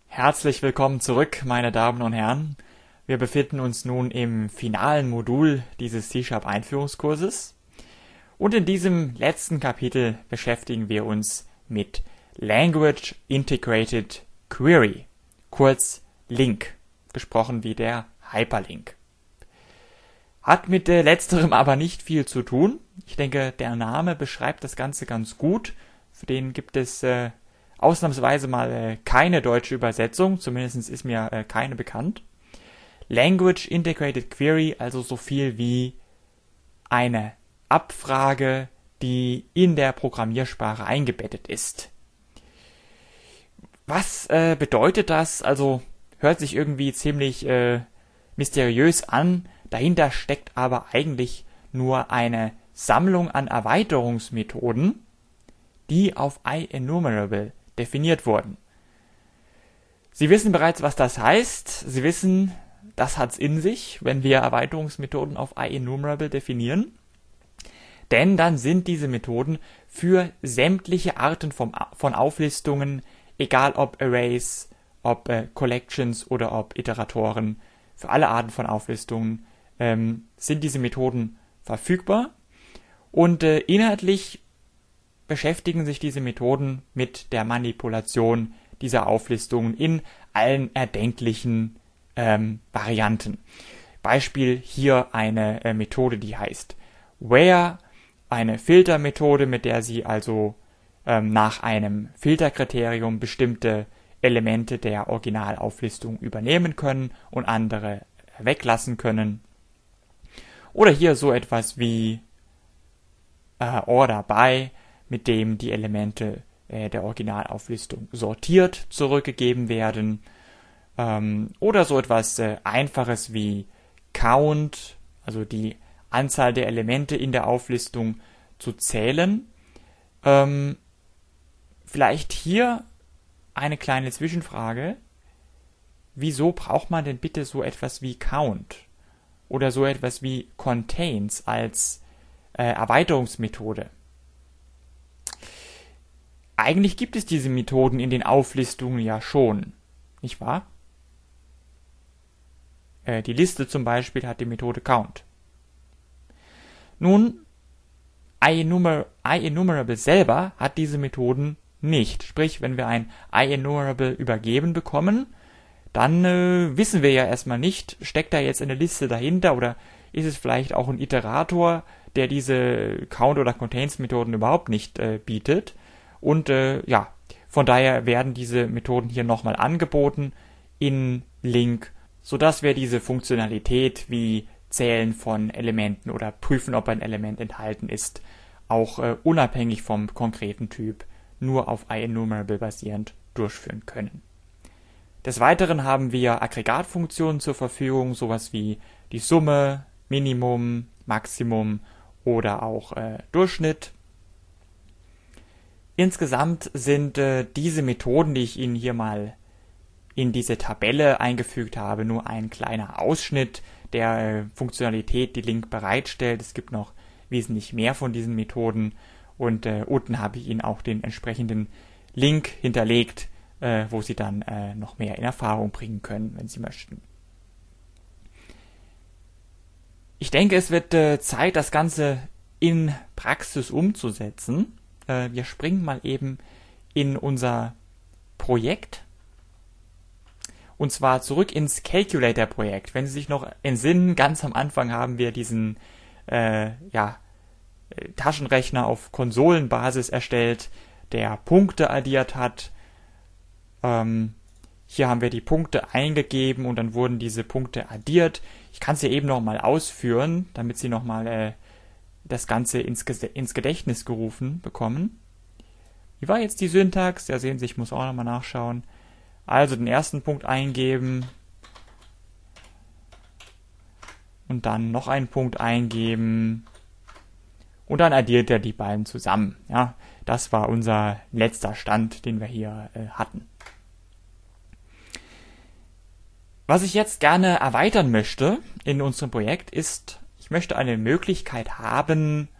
Herzlich willkommen zurück, meine Damen und Herren. Wir befinden uns nun im finalen Modul dieses C#-Einführungskurses. Und in diesem letzten Kapitel beschäftigen wir uns mit Language Integrated Query, kurz LINQ, gesprochen wie der Hyperlink. Hat mit letzterem aber nicht viel zu tun. Ich denke, der Name beschreibt das Ganze ganz gut. Für den gibt es ausnahmsweise mal keine deutsche Übersetzung, zumindest ist mir keine bekannt. Language Integrated Query, also so viel wie eine Abfrage, die in der Programmiersprache eingebettet ist. Was bedeutet das? Also hört sich irgendwie ziemlich mysteriös an. Dahinter steckt aber eigentlich nur eine Sammlung an Erweiterungsmethoden, die auf IEnumerable definiert wurden. Sie wissen bereits, was das heißt. Sie wissen, das hat's in sich, wenn wir Erweiterungsmethoden auf IEnumerable definieren. Denn dann sind diese Methoden für sämtliche Arten von Auflistungen, egal ob Arrays, ob Collections oder ob Iteratoren, für alle Arten von Auflistungen sind diese Methoden verfügbar. Und inhaltlich beschäftigen sich diese Methoden mit der Manipulation dieser Auflistungen in allen erdenklichen Varianten. Beispiel hier eine Methode, die heißt Where, eine Filtermethode, mit der Sie also nach einem Filterkriterium bestimmte Elemente der Originalauflistung übernehmen können und andere weglassen können. Oder hier so etwas wie Order by, mit dem die Elemente der Originalauflistung sortiert zurückgegeben werden. Oder so etwas Einfaches wie Count, also die Anzahl der Elemente in der Auflistung zu zählen. Vielleicht hier eine kleine Zwischenfrage. Wieso braucht man denn bitte so etwas wie Count oder so etwas wie Contains als Erweiterungsmethode? Eigentlich gibt es diese Methoden in den Auflistungen ja schon, nicht wahr? Die Liste zum Beispiel hat die Methode Count. Nun, IEnumerable selber hat diese Methoden nicht. Sprich, wenn wir ein IEnumerable übergeben bekommen, dann wissen wir ja erstmal nicht, steckt da jetzt eine Liste dahinter oder ist es vielleicht auch ein Iterator, der diese Count- oder Contains-Methoden überhaupt nicht bietet. Und von daher werden diese Methoden hier nochmal angeboten in LINQ, sodass wir diese Funktionalität wie Zählen von Elementen oder prüfen, ob ein Element enthalten ist, auch unabhängig vom konkreten Typ nur auf IEnumerable basierend durchführen können. Des Weiteren haben wir Aggregatfunktionen zur Verfügung, sowas wie die Summe, Minimum, Maximum oder auch Durchschnitt. Insgesamt sind diese Methoden, die ich Ihnen hier mal in diese Tabelle eingefügt habe, nur ein kleiner Ausschnitt der Funktionalität, die LINQ bereitstellt. Es gibt noch wesentlich mehr von diesen Methoden und unten habe ich Ihnen auch den entsprechenden Link hinterlegt, wo Sie dann noch mehr in Erfahrung bringen können, wenn Sie möchten. Ich denke, es wird Zeit, das Ganze in Praxis umzusetzen. Wir springen mal eben in unser Projekt. Und zwar zurück ins Calculator-Projekt. Wenn Sie sich noch entsinnen, ganz am Anfang haben wir diesen Taschenrechner auf Konsolenbasis erstellt, der Punkte addiert hat. Hier haben wir die Punkte eingegeben und dann wurden diese Punkte addiert. Ich kann es hier eben nochmal ausführen, damit Sie nochmal das Ganze ins Gedächtnis gerufen bekommen. Wie war jetzt die Syntax? Ja, sehen Sie, ich muss auch nochmal nachschauen. Also den ersten Punkt eingeben und dann noch einen Punkt eingeben und dann addiert er die beiden zusammen. Ja, das war unser letzter Stand, den wir hier hatten. Was ich jetzt gerne erweitern möchte in unserem Projekt ist, ich möchte eine Möglichkeit haben,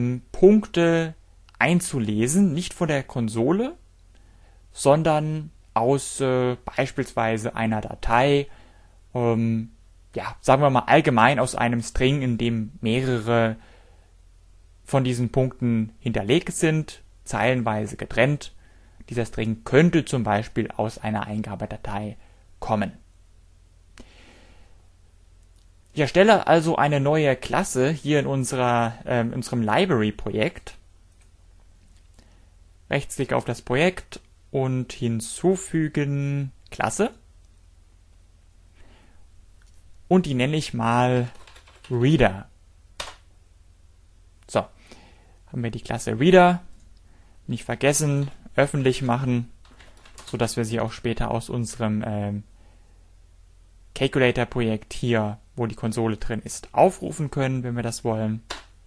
Punkte einzulesen, nicht von der Konsole, sondern aus beispielsweise einer Datei, sagen wir mal allgemein aus einem String, in dem mehrere von diesen Punkten hinterlegt sind, zeilenweise getrennt. Dieser String könnte zum Beispiel aus einer Eingabedatei kommen. Ich erstelle also eine neue Klasse hier in unserem Library-Projekt. Rechtsklick auf das Projekt und hinzufügen Klasse. Und die nenne ich mal Reader. So, haben wir die Klasse Reader. Nicht vergessen, öffentlich machen, sodass wir sie auch später aus unserem Calculator-Projekt hier, wo die Konsole drin ist, aufrufen können, wenn wir das wollen.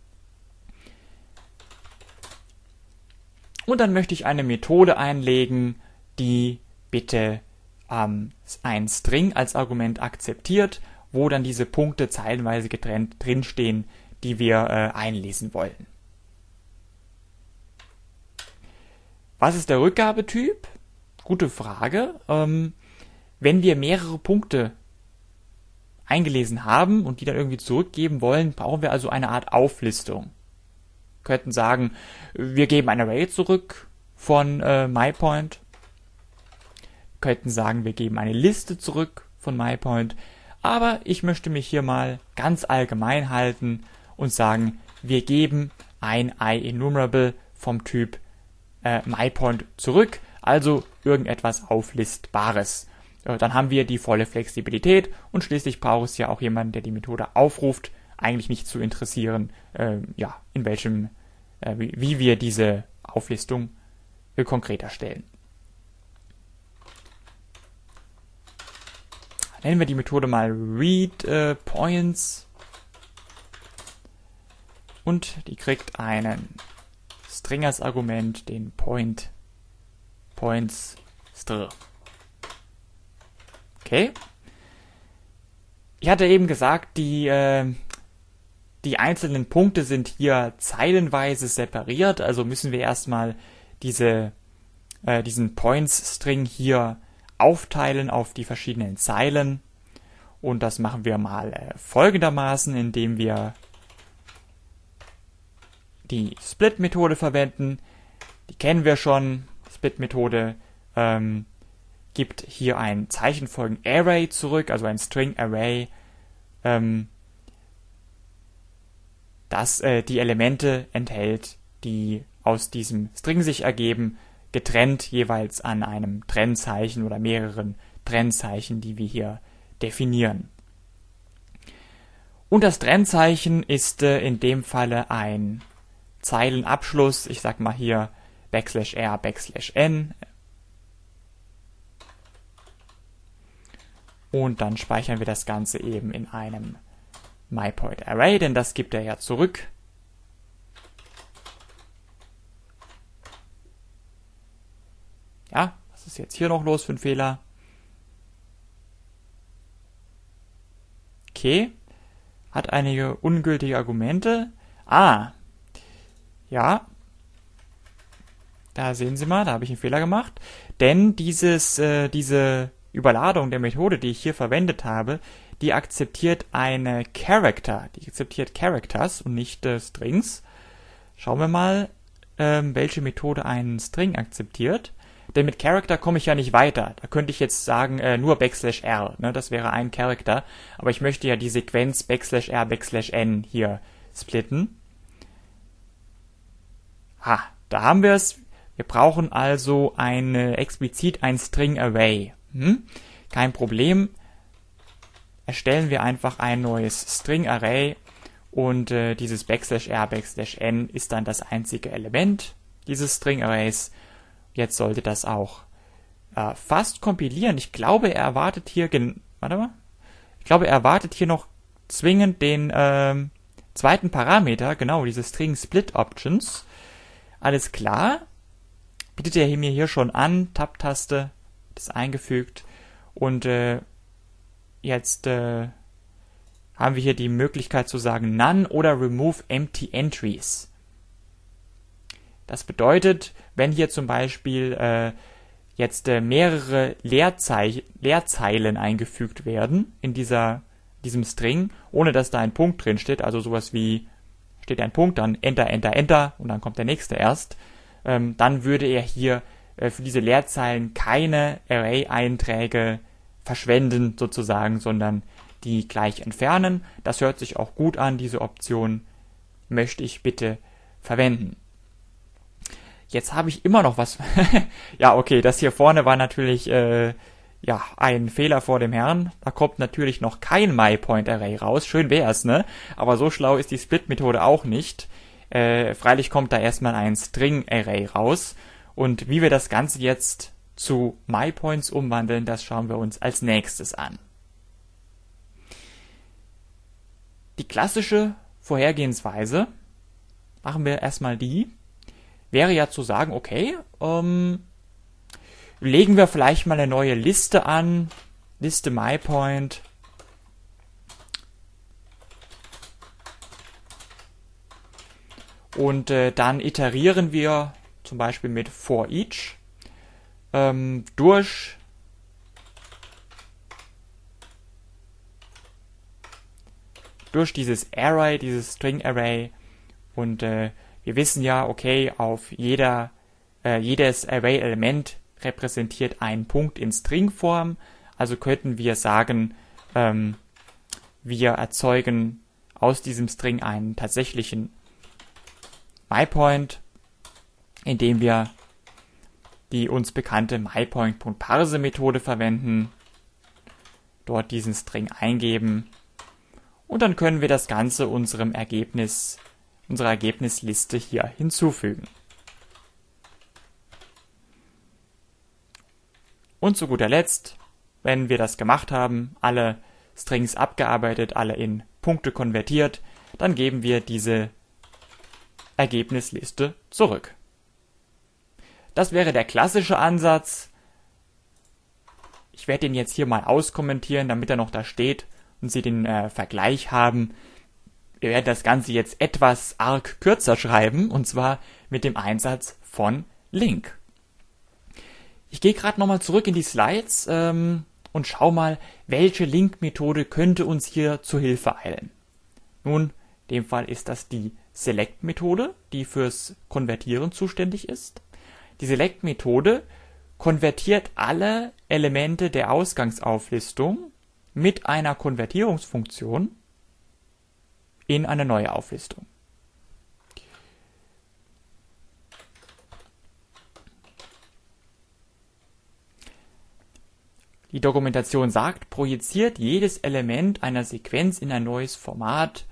Und dann möchte ich eine Methode einlegen, die bitte ein String als Argument akzeptiert, wo dann diese Punkte zeilenweise getrennt drinstehen, die wir einlesen wollen. Was ist der Rückgabetyp? Gute Frage. Wenn wir mehrere Punkte eingelesen haben und die dann irgendwie zurückgeben wollen, brauchen wir also eine Art Auflistung. Wir könnten sagen, wir geben ein Array zurück von myPoint. Wir könnten sagen, wir geben eine Liste zurück von myPoint. Aber ich möchte mich hier mal ganz allgemein halten und sagen, wir geben ein IEnumerable vom Typ myPoint zurück, also irgendetwas Auflistbares. Dann haben wir die volle Flexibilität und schließlich braucht es ja auch jemanden, der die Methode aufruft, eigentlich nicht zu interessieren, wie wir diese Auflistung konkret erstellen. Nennen wir die Methode mal readPoints und die kriegt einen String als Argument, den points str. Okay. Ich hatte eben gesagt, die einzelnen Punkte sind hier zeilenweise separiert, also müssen wir erstmal diesen Points-String hier aufteilen auf die verschiedenen Zeilen. Und das machen wir mal folgendermaßen, indem wir die Split-Methode verwenden. Die kennen wir schon. Split-Methode gibt hier ein Zeichenfolgen-Array zurück, also ein String-Array, das die Elemente enthält, die aus diesem String sich ergeben, getrennt jeweils an einem Trennzeichen oder mehreren Trennzeichen, die wir hier definieren. Und das Trennzeichen ist in dem Falle ein Zeilenabschluss, ich sag mal hier \r\n. Und dann speichern wir das Ganze eben in einem myPoint Array, denn das gibt er ja zurück. Ja, was ist jetzt hier noch los für ein Fehler? Okay, hat einige ungültige Argumente. Ja, da sehen Sie mal, da habe ich einen Fehler gemacht, denn diese Überladung der Methode, die ich hier verwendet habe, die akzeptiert eine Character, die akzeptiert Characters und nicht Strings. Schauen wir mal, welche Methode einen String akzeptiert. Denn mit Character komme ich ja nicht weiter. Da könnte ich jetzt sagen, nur \r, ne, das wäre ein Character. Aber ich möchte ja die Sequenz \r\n hier splitten. Da haben wir es. Wir brauchen also explizit ein String Array. Kein Problem. Erstellen wir einfach ein neues String Array und dieses \r\n ist dann das einzige Element dieses String Arrays. Jetzt sollte das auch fast kompilieren. Ich glaube, er erwartet hier noch zwingend den zweiten Parameter, genau, diese String Split Options. Alles klar. Bietet er mir hier schon an, Tab-Taste, das eingefügt. Und jetzt haben wir hier die Möglichkeit zu sagen None oder Remove Empty Entries. Das bedeutet, wenn hier zum Beispiel jetzt mehrere Leerzeilen eingefügt werden in diesem String, ohne dass da ein Punkt drin steht, also sowas wie, steht ein Punkt, dann Enter, Enter, Enter und dann kommt der nächste erst, dann würde er hier für diese Leerzeilen keine Array-Einträge verschwenden sozusagen, sondern die gleich entfernen. Das hört sich auch gut an, diese Option möchte ich bitte verwenden. Jetzt habe ich immer noch was. Ja, okay, das hier vorne war natürlich ein Fehler vor dem Herrn. Da kommt natürlich noch kein MyPoint-Array raus. Schön wär's, ne? Aber so schlau ist die Split-Methode auch nicht. Freilich kommt da erstmal ein String-Array raus. Und wie wir das Ganze jetzt zu MyPoints umwandeln, das schauen wir uns als nächstes an. Die klassische Vorhergehensweise, machen wir erstmal die, wäre ja zu sagen, okay, legen wir vielleicht mal eine neue Liste an, Liste MyPoint. Und dann iterieren wir zum Beispiel mit for each durch dieses Array, dieses String Array. Und wir wissen ja, okay, auf jedes Array-Element repräsentiert einen Punkt in Stringform. Also könnten wir sagen, wir erzeugen aus diesem String einen tatsächlichen MyPoint, indem wir die uns bekannte MyPoint.parse-Methode verwenden, dort diesen String eingeben und dann können wir das Ganze unserer Ergebnisliste hier hinzufügen. Und zu guter Letzt, wenn wir das gemacht haben, alle Strings abgearbeitet, alle in Punkte konvertiert, dann geben wir diese Ergebnisliste zurück. Das wäre der klassische Ansatz. Ich werde den jetzt hier mal auskommentieren, damit er noch da steht und Sie den Vergleich haben. Wir werden das Ganze jetzt etwas arg kürzer schreiben, und zwar mit dem Einsatz von Link. Ich gehe gerade nochmal zurück in die Slides und schau mal, welche Link-Methode könnte uns hier zu Hilfe eilen. Nun, in dem Fall ist das die Select-Methode, die fürs Konvertieren zuständig ist. Die Select-Methode konvertiert alle Elemente der Ausgangsauflistung mit einer Konvertierungsfunktion in eine neue Auflistung. Die Dokumentation sagt, projiziert jedes Element einer Sequenz in ein neues Format.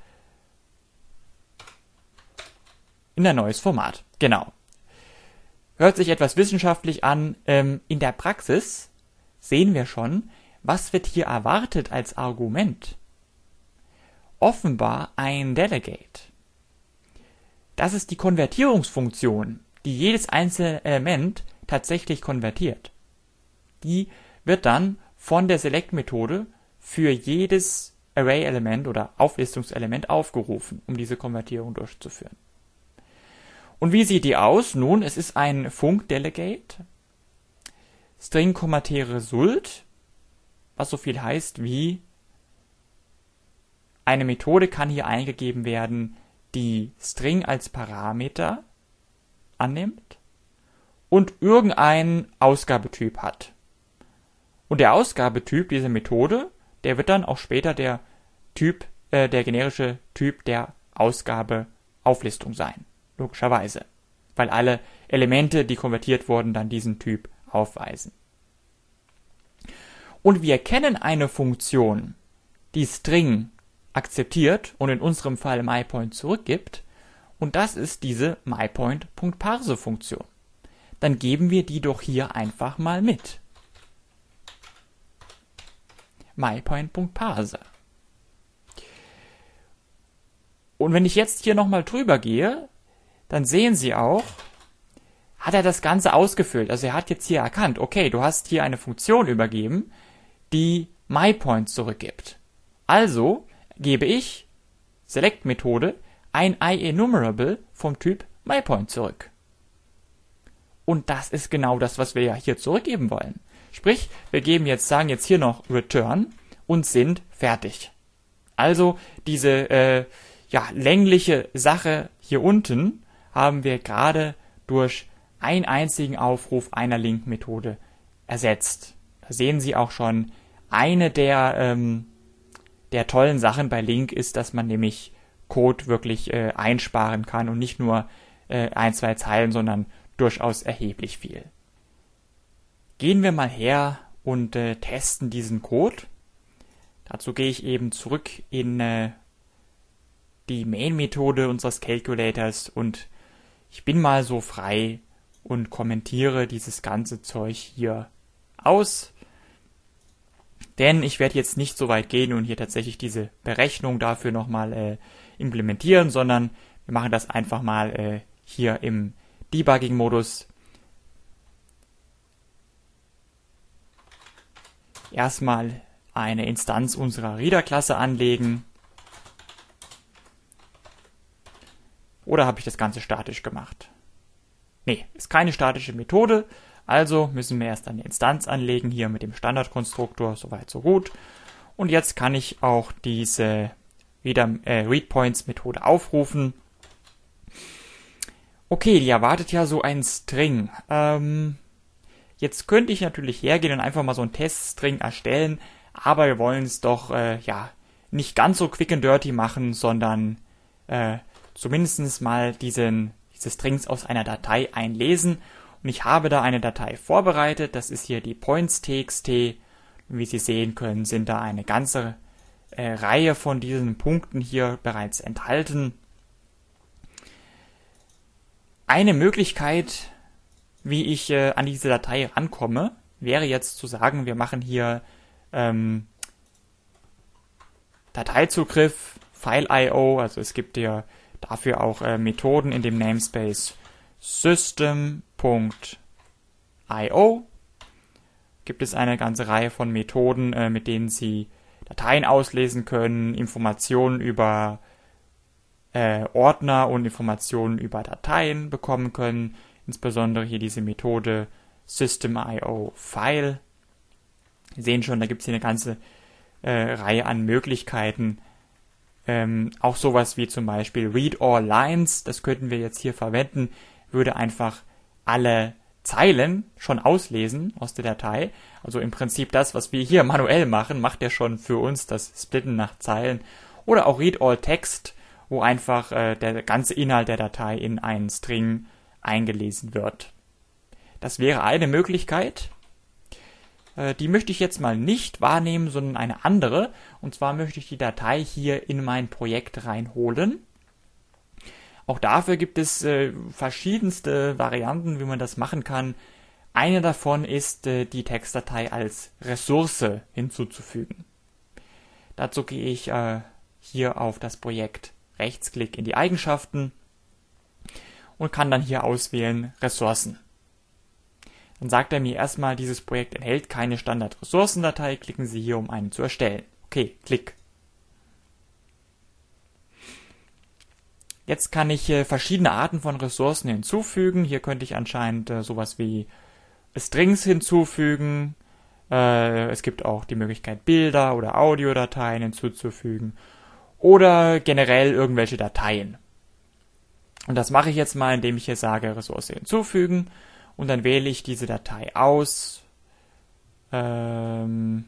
Genau. Hört sich etwas wissenschaftlich an. In der Praxis sehen wir schon, was wird hier erwartet als Argument. Offenbar ein Delegate. Das ist die Konvertierungsfunktion, die jedes einzelne Element tatsächlich konvertiert. Die wird dann von der Select-Methode für jedes Array-Element oder Auflistungselement aufgerufen, um diese Konvertierung durchzuführen. Und wie sieht die aus? Nun, es ist ein Func-Delegate, String-Result, was so viel heißt wie eine Methode kann hier eingegeben werden, die String als Parameter annimmt und irgendeinen Ausgabetyp hat. Und der Ausgabetyp dieser Methode, der wird dann auch später der generische Typ der Ausgabeauflistung sein. Logischerweise. Weil alle Elemente, die konvertiert wurden, dann diesen Typ aufweisen. Und wir kennen eine Funktion, die String akzeptiert und in unserem Fall MyPoint zurückgibt. Und das ist diese MyPoint.parse-Funktion. Dann geben wir die doch hier einfach mal mit. MyPoint.parse. Und wenn ich jetzt hier nochmal drüber gehe, dann sehen Sie auch, hat er das Ganze ausgefüllt. Also er hat jetzt hier erkannt, okay, du hast hier eine Funktion übergeben, die MyPoint zurückgibt. Also gebe ich, Select-Methode, ein IEnumerable vom Typ MyPoint zurück. Und das ist genau das, was wir ja hier zurückgeben wollen. Sprich, sagen jetzt hier noch Return und sind fertig. Also diese längliche Sache hier unten haben wir gerade durch einen einzigen Aufruf einer Link-Methode ersetzt. Da sehen Sie auch schon, eine der tollen Sachen bei Link ist, dass man nämlich Code wirklich einsparen kann und nicht nur 1, 2 Zeilen, sondern durchaus erheblich viel. Gehen wir mal her und testen diesen Code. Dazu gehe ich eben zurück in die Main-Methode unseres Calculators und ich bin mal so frei und kommentiere dieses ganze Zeug hier aus. Denn ich werde jetzt nicht so weit gehen und hier tatsächlich diese Berechnung dafür nochmal implementieren, sondern wir machen das einfach mal hier im Debugging-Modus. Erstmal eine Instanz unserer Reader-Klasse anlegen. Oder habe ich das Ganze statisch gemacht? Nee, ist keine statische Methode, also müssen wir erst eine Instanz anlegen, hier mit dem Standardkonstruktor, soweit so gut. Und jetzt kann ich auch diese ReadPoints-Methode aufrufen. Okay, die erwartet ja so einen String. Jetzt könnte ich natürlich hergehen und einfach mal so einen Teststring erstellen, aber wir wollen es doch nicht ganz so quick and dirty machen, sondern zumindest mal diese Strings aus einer Datei einlesen. Und ich habe da eine Datei vorbereitet, das ist hier die points.txt. Und wie Sie sehen können, sind da eine ganze Reihe von diesen Punkten hier bereits enthalten. Eine Möglichkeit, wie ich an diese Datei rankomme, wäre jetzt zu sagen, wir machen hier Dateizugriff, File.io, also es gibt ja dafür auch Methoden in dem Namespace system.io. Gibt es eine ganze Reihe von Methoden, mit denen Sie Dateien auslesen können, Informationen über Ordner und Informationen über Dateien bekommen können. Insbesondere hier diese Methode system.io file. Sie sehen schon, da gibt es hier eine ganze Reihe an Möglichkeiten. Auch sowas wie zum Beispiel read all lines, das könnten wir jetzt hier verwenden, würde einfach alle Zeilen schon auslesen aus der Datei. Also im Prinzip das, was wir hier manuell machen, macht er schon für uns das Splitten nach Zeilen. Oder auch read all text, wo einfach der ganze Inhalt der Datei in einen String eingelesen wird. Das wäre eine Möglichkeit. Die möchte ich jetzt mal nicht wahrnehmen, sondern eine andere. Und zwar möchte ich die Datei hier in mein Projekt reinholen. Auch dafür gibt es verschiedenste Varianten, wie man das machen kann. Eine davon ist, die Textdatei als Ressource hinzuzufügen. Dazu gehe ich hier auf das Projekt, Rechtsklick in die Eigenschaften und kann dann hier auswählen Ressourcen. Dann sagt er mir erstmal, dieses Projekt enthält keine Standard-Ressourcendatei. Klicken Sie hier, um eine zu erstellen. Okay, Klick. Jetzt kann ich verschiedene Arten von Ressourcen hinzufügen. Hier könnte ich anscheinend sowas wie Strings hinzufügen. Es gibt auch die Möglichkeit, Bilder oder Audiodateien hinzuzufügen. Oder generell irgendwelche Dateien. Und das mache ich jetzt mal, indem ich hier sage, Ressource hinzufügen. Und dann wähle ich diese Datei aus. Die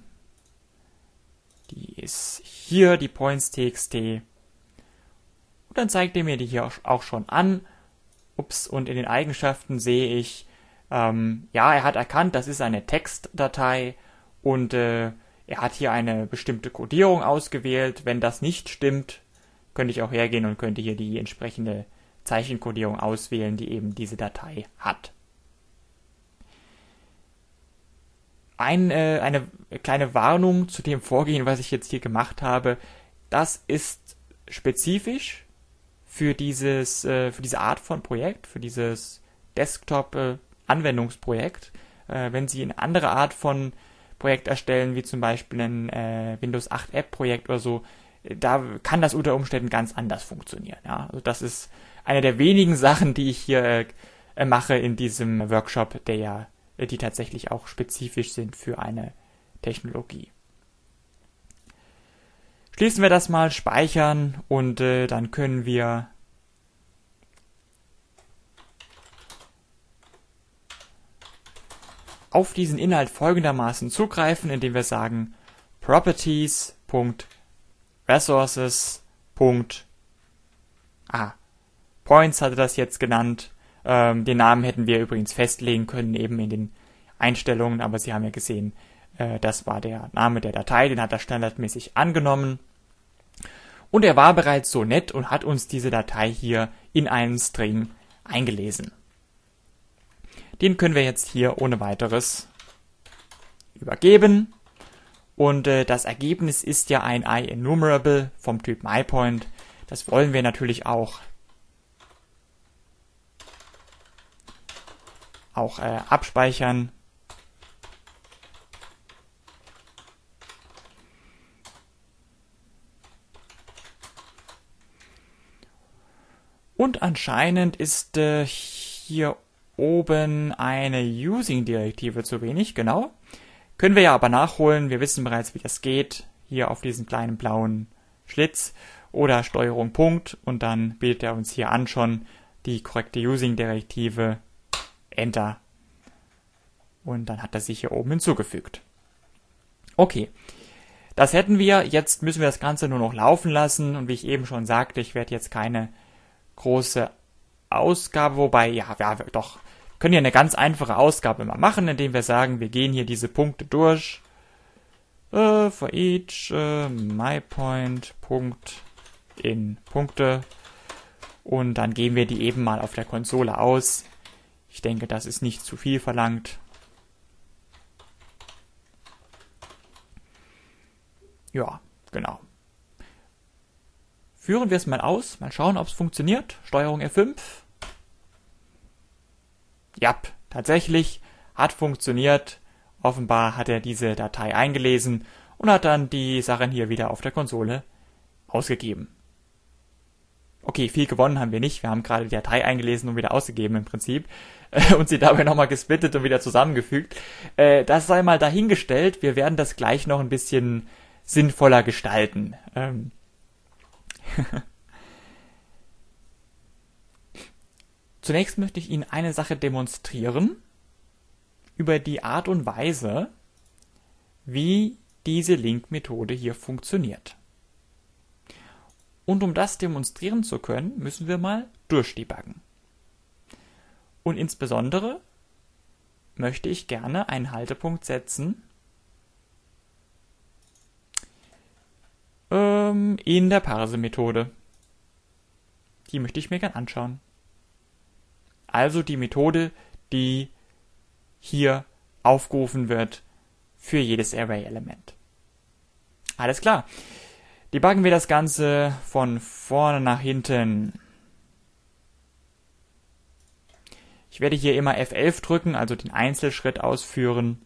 ist hier, die points.txt. Und dann zeigt er mir die hier auch schon an. Ups, und in den Eigenschaften sehe ich, er hat erkannt, das ist eine Textdatei und er hat hier eine bestimmte Codierung ausgewählt. Wenn das nicht stimmt, könnte ich auch hergehen und könnte hier die entsprechende Zeichencodierung auswählen, die eben diese Datei hat. Eine kleine Warnung zu dem Vorgehen, was ich jetzt hier gemacht habe. Das ist spezifisch für diese Art von Projekt, für dieses Desktop-Anwendungsprojekt. Wenn Sie eine andere Art von Projekt erstellen, wie zum Beispiel ein Windows 8 App-Projekt oder so, da kann das unter Umständen ganz anders funktionieren. Ja? Also das ist eine der wenigen Sachen, die ich hier mache in diesem Workshop, die tatsächlich auch spezifisch sind für eine Technologie. Schließen wir das mal, speichern und dann können wir auf diesen Inhalt folgendermaßen zugreifen, indem wir sagen properties.resources. Points hatte das jetzt genannt. Den Namen hätten wir übrigens festlegen können, eben in den Einstellungen, aber Sie haben ja gesehen, das war der Name der Datei, den hat er standardmäßig angenommen. Und er war bereits so nett und hat uns diese Datei hier in einen String eingelesen. Den können wir jetzt hier ohne weiteres übergeben. Und das Ergebnis ist ja ein IEnumerable vom Typ MyPoint. Das wollen wir natürlich auch abspeichern. Und anscheinend ist hier oben eine Using-Direktive zu wenig, genau. Können wir ja aber nachholen. Wir wissen bereits, wie das geht. Hier auf diesen kleinen blauen Schlitz oder Steuerung Punkt und dann bietet er uns hier an schon die korrekte Using-Direktive. Enter. Und dann hat er sich hier oben hinzugefügt. Okay. Das hätten wir. Jetzt müssen wir das Ganze nur noch laufen lassen. Und wie ich eben schon sagte, ich werde jetzt keine große Ausgabe, wobei, ja, doch, können ja eine ganz einfache Ausgabe mal machen, indem wir sagen, wir gehen hier diese Punkte durch. For each myPoint Punkt in Punkte. Und dann geben wir die eben mal auf der Konsole aus. Ich denke, das ist nicht zu viel verlangt. Ja, genau. Führen wir es mal aus, mal schauen, ob es funktioniert. Steuerung F5. Ja, tatsächlich hat funktioniert. Offenbar hat er diese Datei eingelesen und hat dann die Sachen hier wieder auf der Konsole ausgegeben. Okay, viel gewonnen haben wir nicht. Wir haben gerade die Datei eingelesen und wieder ausgegeben im Prinzip und sie dabei nochmal gesplittet und wieder zusammengefügt. Das sei mal dahingestellt. Wir werden das gleich noch ein bisschen sinnvoller gestalten. Zunächst möchte ich Ihnen eine Sache demonstrieren über die Art und Weise, wie diese Link-Methode hier funktioniert. Und um das demonstrieren zu können, müssen wir mal durchdebuggen. Und insbesondere möchte ich gerne einen Haltepunkt setzen in der Parse-Methode. Die möchte ich mir gern anschauen. Also die Methode, die hier aufgerufen wird für jedes Array-Element. Alles klar. Debuggen wir das Ganze von vorne nach hinten. Ich werde hier immer F11 drücken, also den Einzelschritt ausführen.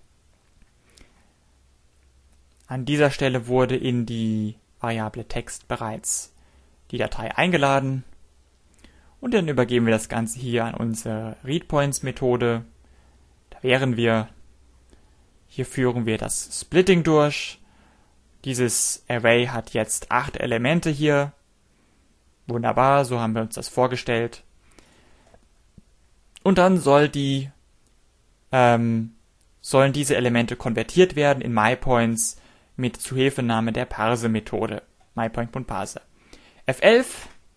An dieser Stelle wurde in die Variable Text bereits die Datei eingeladen. Und dann übergeben wir das Ganze hier an unsere ReadPoints-Methode. Da wären wir. Hier führen wir das Splitting durch. Dieses Array hat jetzt 8 Elemente hier. Wunderbar, so haben wir uns das vorgestellt. Und dann sollen diese Elemente konvertiert werden in MyPoints mit Zuhilfenahme der Parse-Methode. MyPoint.parse. F11.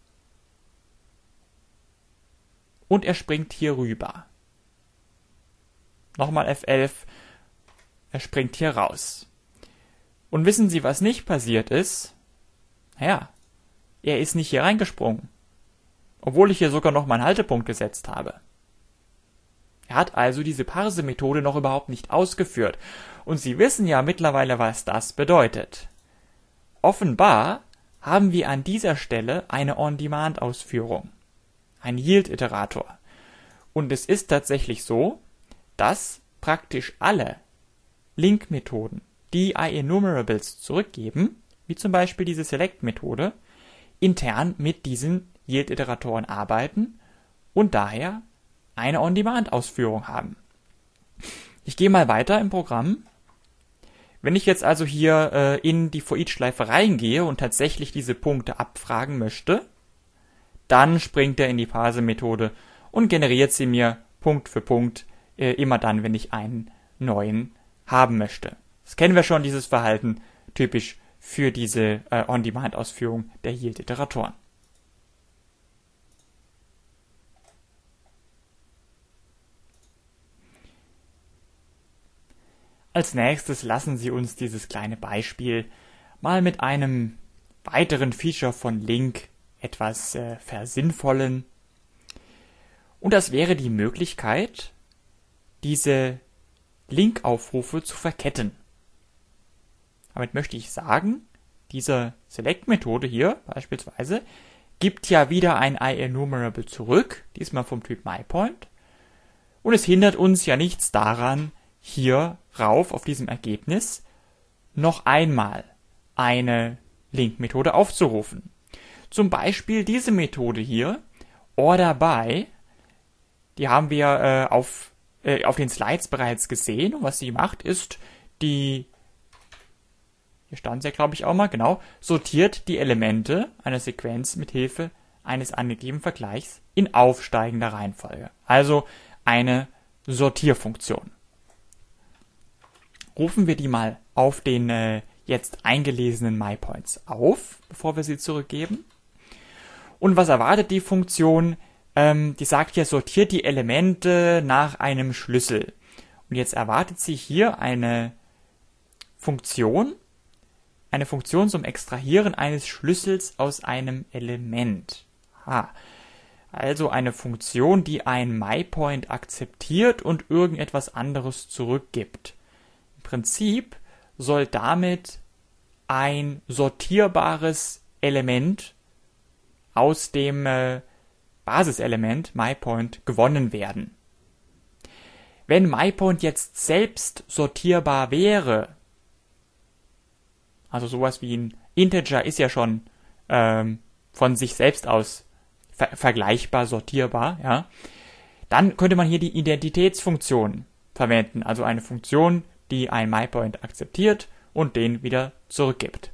Und er springt hier rüber. Nochmal F11. Er springt hier raus. Und wissen Sie, was nicht passiert ist? Naja, er ist nicht hier reingesprungen. Obwohl ich hier sogar noch meinen Haltepunkt gesetzt habe. Er hat also diese Parse-Methode noch überhaupt nicht ausgeführt. Und Sie wissen ja mittlerweile, was das bedeutet. Offenbar haben wir an dieser Stelle eine On-Demand-Ausführung. Ein Yield-Iterator. Und es ist tatsächlich so, dass praktisch alle Link-Methoden, die IEnumerables zurückgeben, wie zum Beispiel diese Select-Methode, intern mit diesen Yield-Iteratoren arbeiten und daher eine On-Demand-Ausführung haben. Ich gehe mal weiter im Programm. Wenn ich jetzt also hier in die For-Each-Schleife reingehe und tatsächlich diese Punkte abfragen möchte, dann springt er in die Parse-Methode und generiert sie mir Punkt für Punkt immer dann, wenn ich einen neuen haben möchte. Das kennen wir schon, dieses Verhalten, typisch für diese On-Demand-Ausführung der Yield-Iteratoren. Als nächstes lassen Sie uns dieses kleine Beispiel mal mit einem weiteren Feature von Link etwas versinnvollen. Und das wäre die Möglichkeit, diese Link-Aufrufe zu verketten. Damit möchte ich sagen, diese Select-Methode hier beispielsweise gibt ja wieder ein IEnumerable zurück, diesmal vom Typ MyPoint. Und es hindert uns ja nichts daran, hier rauf auf diesem Ergebnis noch einmal eine Link-Methode aufzurufen. Zum Beispiel diese Methode hier, OrderBy, die haben wir auf den Slides bereits gesehen. Und was sie macht, ist, hier stand es ja, glaube ich, auch mal, genau, sortiert die Elemente einer Sequenz mit Hilfe eines angegebenen Vergleichs in aufsteigender Reihenfolge. Also eine Sortierfunktion. Rufen wir die mal auf den jetzt eingelesenen MyPoints auf, bevor wir sie zurückgeben. Und was erwartet die Funktion? Die sagt ja, sortiert die Elemente nach einem Schlüssel. Und jetzt erwartet sie hier eine Funktion zum Extrahieren eines Schlüssels aus einem Element. Also eine Funktion, die ein MyPoint akzeptiert und irgendetwas anderes zurückgibt. Im Prinzip soll damit ein sortierbares Element aus dem Basiselement MyPoint gewonnen werden. Wenn MyPoint jetzt selbst sortierbar wäre, also sowas wie ein Integer ist ja schon von sich selbst aus vergleichbar, sortierbar, ja, dann könnte man hier die Identitätsfunktion verwenden, also eine Funktion, die ein MyPoint akzeptiert und den wieder zurückgibt.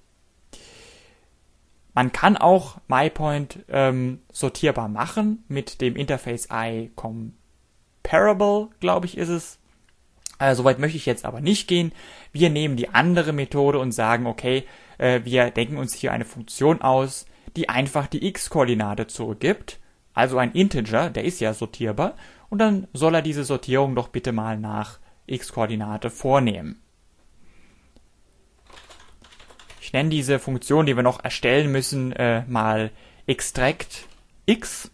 Man kann auch MyPoint sortierbar machen mit dem Interface iComparable, glaube ich, ist es. Soweit möchte ich jetzt aber nicht gehen. Wir nehmen die andere Methode und sagen, okay, wir denken uns hier eine Funktion aus, die einfach die x-Koordinate zurückgibt. Also ein Integer, der ist ja sortierbar. Und dann soll er diese Sortierung doch bitte mal nach x-Koordinate vornehmen. Ich nenne diese Funktion, die wir noch erstellen müssen, mal extract x.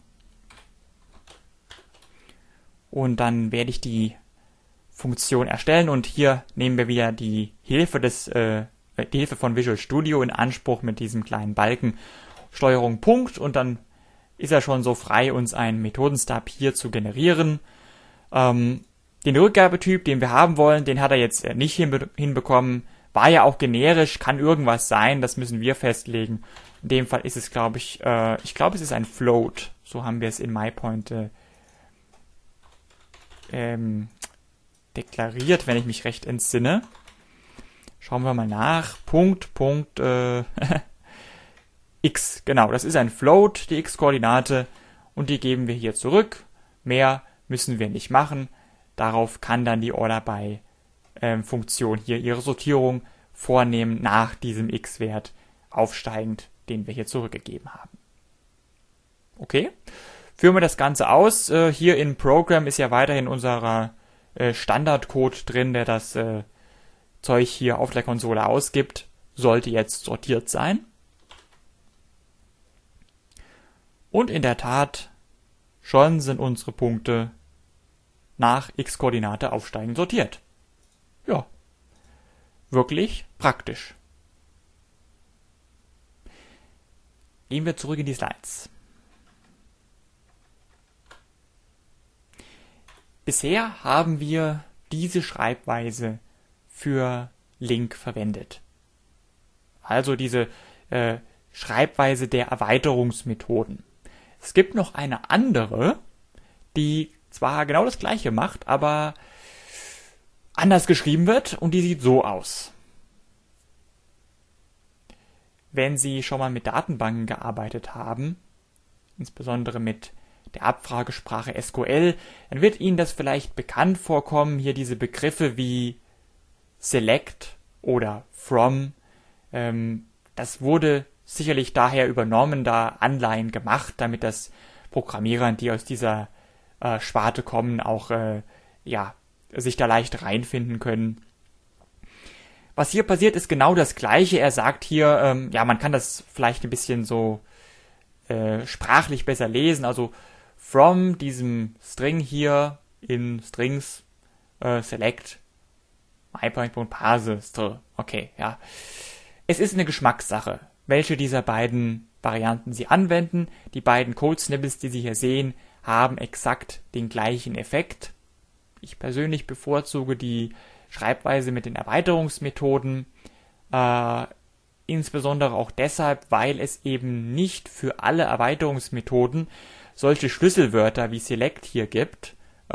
Und dann werde ich die Funktion erstellen und hier nehmen wir wieder die Hilfe von Visual Studio in Anspruch mit diesem kleinen Balken Steuerung Punkt und dann ist er schon so frei, uns einen Methodenstub hier zu generieren. Den Rückgabetyp, den wir haben wollen, den hat er jetzt nicht hinbekommen. War ja auch generisch, kann irgendwas sein, das müssen wir festlegen. In dem Fall ist es, glaube ich, es ist ein Float. So haben wir es in MyPoint deklariert, wenn ich mich recht entsinne. Schauen wir mal nach. Punkt, x, genau, das ist ein Float, die x-Koordinate, und die geben wir hier zurück. Mehr müssen wir nicht machen. Darauf kann dann die OrderBy-Funktion hier ihre Sortierung vornehmen nach diesem x-Wert aufsteigend, den wir hier zurückgegeben haben. Okay, führen wir das Ganze aus. Hier in Program ist ja weiterhin unser Standardcode drin, der das Zeug hier auf der Konsole ausgibt. Sollte jetzt sortiert sein. Und in der Tat, schon sind unsere Punkte nach x-Koordinate aufsteigend sortiert. Ja, wirklich praktisch. Gehen wir zurück in die Slides. Bisher haben wir diese Schreibweise für Link verwendet. Also diese Schreibweise der Erweiterungsmethoden. Es gibt noch eine andere, die zwar genau das gleiche macht, aber anders geschrieben wird und die sieht so aus. Wenn Sie schon mal mit Datenbanken gearbeitet haben, insbesondere mit der Abfragesprache SQL, dann wird Ihnen das vielleicht bekannt vorkommen, hier diese Begriffe wie select oder from. Das wurde sicherlich daher übernommen, da Anleihen gemacht, damit das Programmierern, die aus dieser Sparte kommen, auch sich da leicht reinfinden können. Was hier passiert, ist genau das Gleiche. Er sagt hier, man kann das vielleicht ein bisschen so sprachlich besser lesen, also from diesem String hier in Strings select my.parse. Okay, ja. Es ist eine Geschmackssache, welche dieser beiden Varianten Sie anwenden. Die beiden Code-Snippets, die Sie hier sehen, haben exakt den gleichen Effekt. Ich persönlich bevorzuge die Schreibweise mit den Erweiterungsmethoden, insbesondere auch deshalb, weil es eben nicht für alle Erweiterungsmethoden solche Schlüsselwörter wie select hier gibt.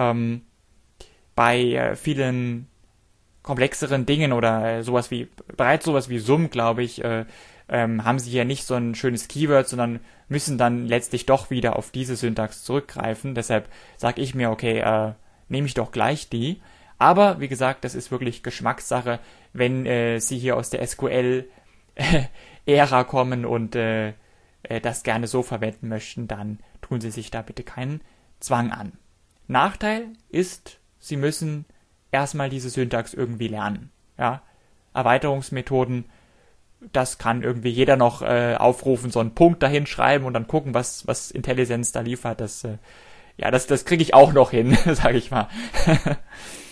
Bei vielen komplexeren Dingen oder sowas wie sum, glaube ich, haben sie hier nicht so ein schönes Keyword, sondern müssen dann letztlich doch wieder auf diese Syntax zurückgreifen. Deshalb sage ich mir, okay, nehme ich doch gleich die. Aber wie gesagt, das ist wirklich Geschmackssache. Wenn Sie hier aus der SQL-Ära kommen und das gerne so verwenden möchten, dann tun Sie sich da bitte keinen Zwang an. Nachteil ist, Sie müssen erstmal diese Syntax irgendwie lernen. Ja? Erweiterungsmethoden, das kann irgendwie jeder noch aufrufen, so einen Punkt dahin schreiben und dann gucken, was IntelliSense da liefert. Das kriege ich auch noch hin, sage ich mal.